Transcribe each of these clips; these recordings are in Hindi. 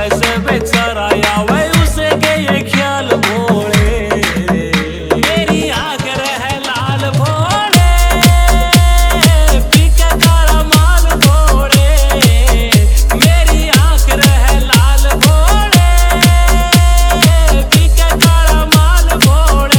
वैसे बेचारा आवे उसे के ये ख्याल भोले, मेरी आंख रहे लाल भोले, पी के काला माल भोले, मेरी आंख रहे लाल भोले, पी के काला माल भोले।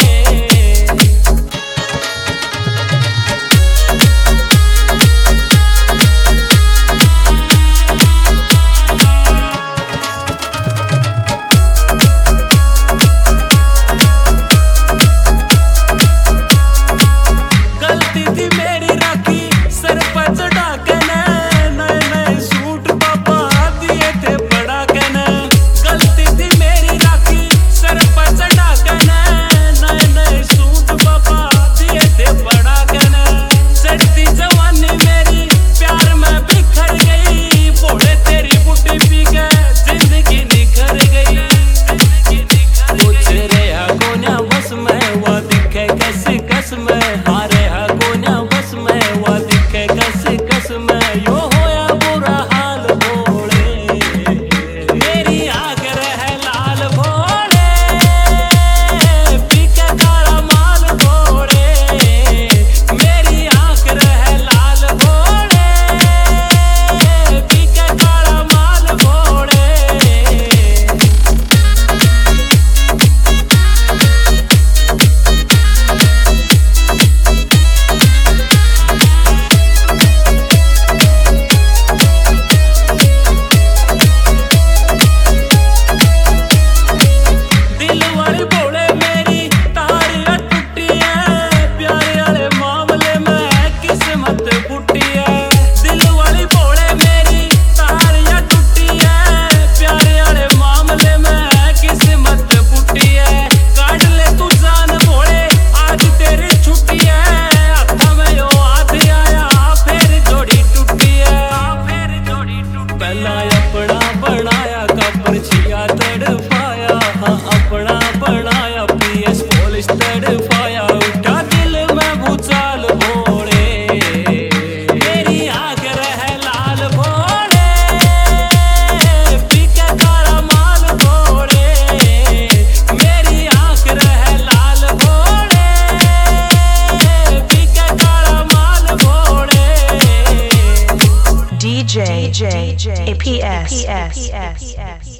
गलती थी मेरी राखी सरपंच डाके ने, नए नए सूट पापा दिए थे बड़ा के ने। गलती थी मेरी राखी सरपंच डाके ने, नए नए सूट पापा दिए थे बड़ा के ने। सड़ती जवानी मेरी प्यार में बिखर गई, भोले तेरी बुटी पी के जिंदगी निखर गई। कुछ रहा कोन्या बस में वो दिखे कैसी कस में, हारे हा कोन्या बस में वो दिखे कैसी कस में। यो होया बुरा हाल भोले, मेरी आंख रहे लाल भोले, पी के काला माल भोले, मेरी आंख रहे लाल भोले, पी के काला माल भोले। दिल वाली भोले मेरी तारियां टूटी है, प्यारे वाले मामले में किस्मत फूटी है। दिल वाली भोले मेरी तारियां टूटी है, प्यारे वाले मामले में किस्मत फूटी है। काट ले तू जान भोले आज तेरी छुट्टी है, हाथा में यो हाथ आया फिर जोड़ी टूटी है, फिर जोड़ी टूटी। पहला अपना बनाया कब्र छिया तड़पाया, हाँ अपना बनाया पीएस पुलिस तड़पाया। उठा दिल में भूचाल भोले, मेरी आंख रहे लाल भोले, पी के काला माल भोले, मेरी आंख रहे लाल भोले, पी के काला माल भोले। DJ APS.